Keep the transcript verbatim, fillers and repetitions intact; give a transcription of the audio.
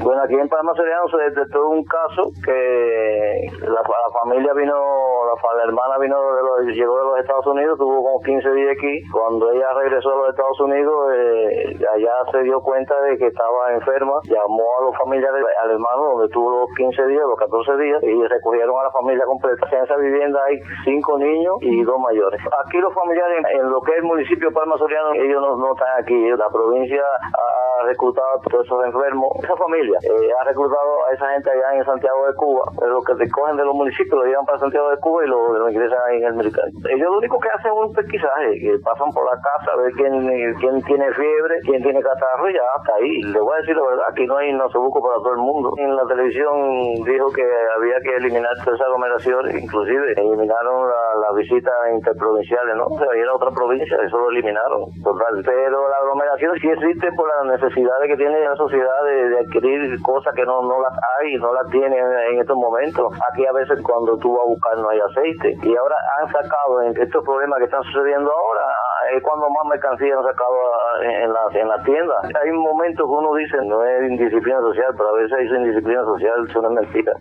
Bueno, aquí en Palma Soriano se detectó un caso que la, la familia vino, la, la hermana vino de los, llegó de los Estados Unidos, tuvo como quince días aquí. Cuando ella regresó a los Estados Unidos, eh, allá se dio cuenta de que estaba enferma, llamó a los familiares, al hermano donde tuvo los quince días, los catorce días, y recogieron a la familia completa. En esa vivienda hay cinco niños y dos mayores. Aquí los familiares, en lo que es el municipio de Palma Soriano, ellos no, no están aquí. La provincia ha reclutado a todos esos enfermos. Esa familia eh, ha reclutado a esa gente allá en Santiago de Cuba. Lo que te cogen de los municipios lo llevan para Santiago de Cuba y lo, lo ingresan ahí en el militar. Ellos lo único que hacen es un pesquisaje, que pasan por la casa a ver quién, quién tiene fiebre, quién tiene catarro y ya hasta ahí. Le voy a decir la verdad, aquí no hay nosobuco para todo el mundo. En la televisión dijo que había que eliminar todas esas aglomeraciones, inclusive eliminaron las la visitas interprovinciales, ¿no? O sea, era otra provincia, eso lo eliminaron, total. Pero la aglomeración sí existe por la necesidad que tiene la sociedad de, de adquirir cosas que no, no las hay, no las tienen en, en estos momentos. Aquí a veces cuando tú vas a buscar no hay aceite. Y ahora han sacado en estos problemas que están sucediendo ahora, es cuando más mercancías han sacado en, en las en la tiendas. Hay momentos que uno dice, no es indisciplina social, pero a veces esa indisciplina social es una mentira.